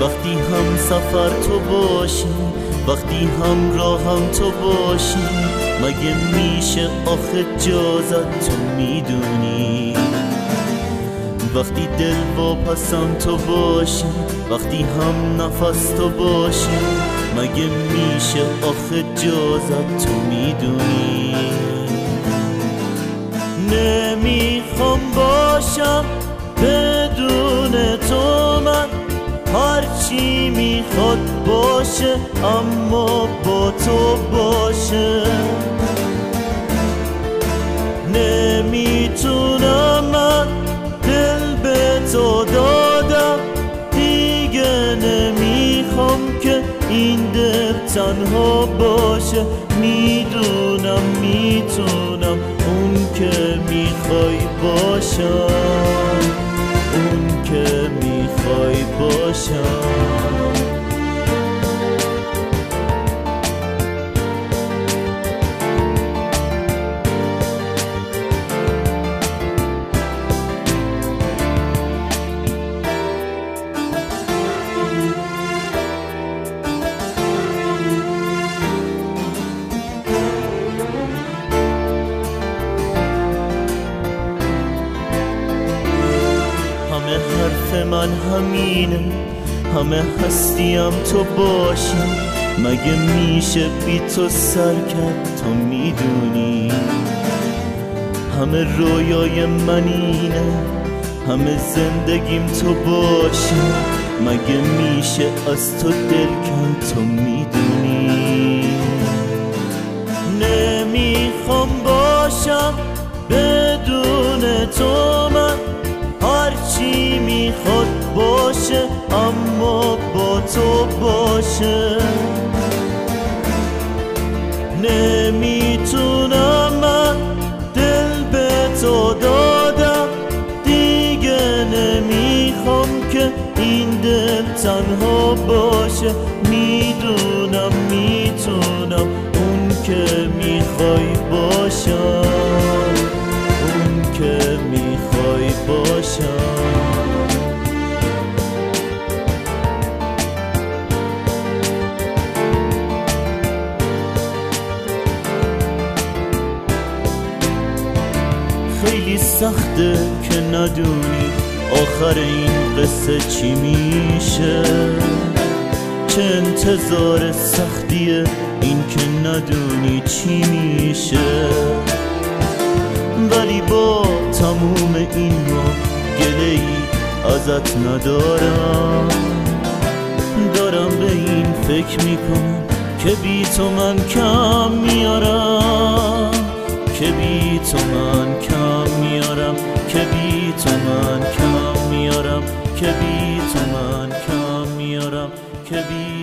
وقتی هم سفر تو باشی، وقتی هم راهم تو باشی، مگه میشه آخه جازت تو میدونی؟ وقتی دل واپسم تو باشی، وقتی هم نفس تو باشی، مگه میشه آخه جازت تو میدونی؟ نمیخوام باشم بدون تو، من هرچی میخواد باشه اما با تو باشه. نمیتونم من دل به تو دادم، دیگه نمیخوام که این دل تنها باشه. میدونم میتونم اون که میخوای باشم، اون که میخوای باشم. همه حرف من همینه، همه هستیم تو باشی، مگه میشه بی تو سر کرد تو میدونی؟ همه رویای من اینه، همه زندگیم تو باشی، مگه میشه از تو دل کن تو میدونی؟ نمیخوام باشم بدون تو، من هرچی میخواد باشه اما با تو باشه. نمیتونم من دل به تو دادم، دیگه نمیخوام که این دل تنها باشه. میدونم میتونم اون که میخوای باشم، اون که میخوای باشم. خیلی سخته که ندونی آخر این قصه چی میشه، چه انتظار سختیه این که ندونی چی میشه. ولی با تموم این ما گله‌ای ازت ندارم، دارم به این فکر میکنم که بی تو من کم میارم، که بی تو من کم میارم، که بی تو من کم میارم، که بی تو من کم میارم، که بی